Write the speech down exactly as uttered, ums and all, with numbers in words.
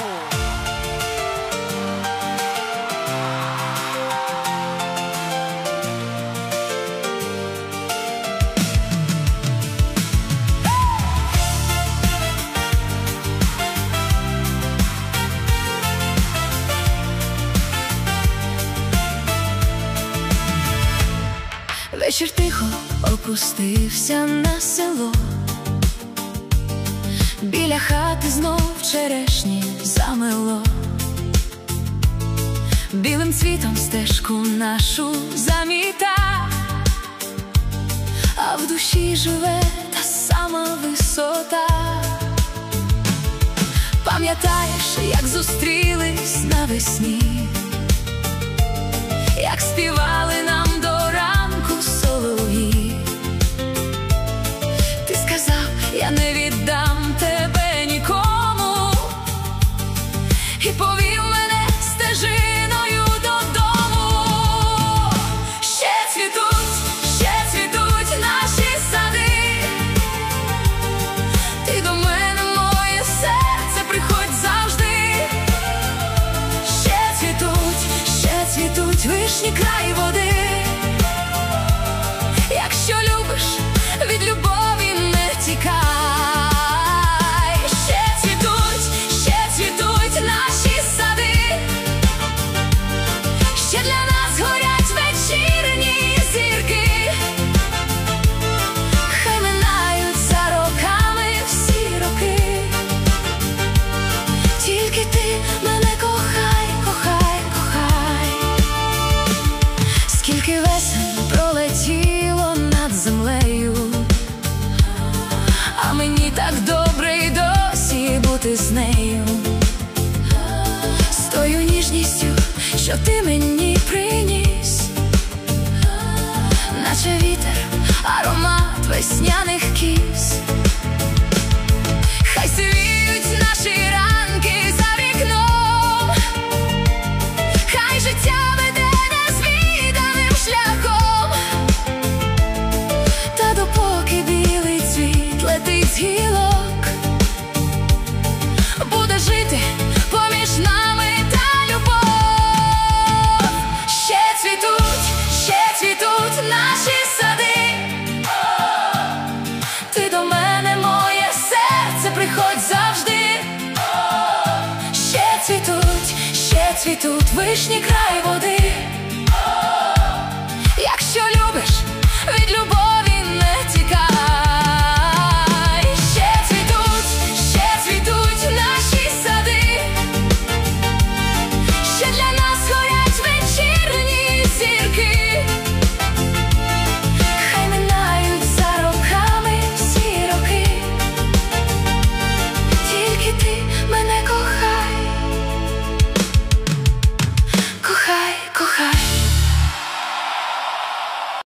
Вечір тихо опустився на село. Біля хати знов черешні замело. Білим цвітом стежку нашу заміта, а в душі живе та сама висота. Пам'ятаєш, як зустрілись навесні, як співали нам до ранку солов'ї. Ти сказав, я не віддам тебе нікому, і повів мене стежиною додому. Ще цвітуть, ще цвітуть наші сади. Ти до мене, моє серце, приходь завжди. Ще цвітуть, ще цвітуть вишні край води. Якщо любиш, від любові не тікай. Ще цвітуть, ще цвітуть наші сади. Ще для нас горять вечірні зірки. Хай минають за роками всі роки. Тільки ти мене кохай, кохай, кохай. Скільки весен пролетіло над землею, а мені так добре й досі бути з нею. З тою ніжністю, що ти мені приніс, наче вітер, аромат весняних кіз. Хай сивіють наші ранки за вікном, хай життя веде незвіданим шляхом. Та допоки білий цвіт летить з гілок, буде жити поміж нами та любов. Ще цвітуть, ще цвітуть наші сади. Ти до мене, моє серце, приходь завжди. Ще цвітуть, ще цвітуть вишні край води.